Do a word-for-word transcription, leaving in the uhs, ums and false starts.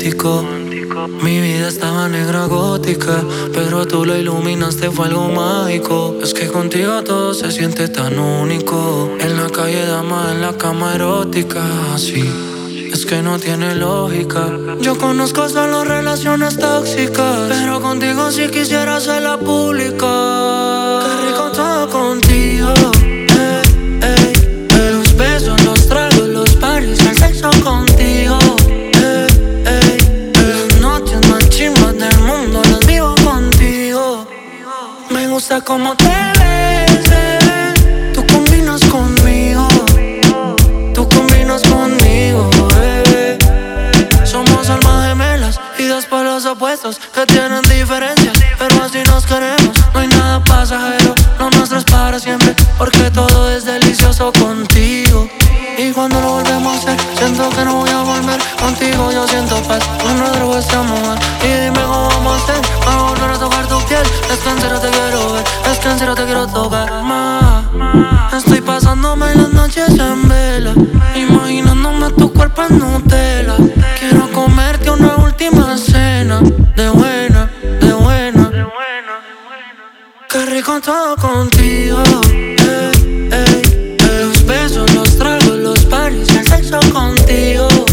romántico. Mi vida estaba negra gótica, pero tú lo iluminaste, fue algo mágico. Es que contigo todo se siente tan único. En la calle dama, en la cama erótica, así. Es que no tiene lógica. Yo conozco solo relaciones tóxicas, pero contigo sí quisiera hacerla pública. Qué rico todo contigo. Ey, ey, ey. Los besos, los tragos, los parties, el sexo contigo. Ey, ey, ey. Las noches más chimbas del mundo las vivo contigo. Me gusta cómo te ves, eh. Tú combinas conmigo. Tú combinas conmigo. Somos almas gemelas y dos polos opuestos que tienen diferencias, pero así nos queremos. No hay nada pasajero, lo nuestro es para siempre, porque todo es delicioso contigo. Y cuando lo volvemos a hacer, siento que no voy a volver. Contigo yo siento paz, con nuestro este amor. Y dime cómo vamos a hacer para volver a tocar tu piel. Es que en serio te quiero ver, es que en serio te quiero tocar más. Estoy pasándome las noches en vela, imaginándome tu cuerpo en Nutella. Quiero comerte una última cena, de buena, de buena. Qué rico todo contigo. Ey, ey, ey. Los besos, los tragos, los parties, el sexo contigo.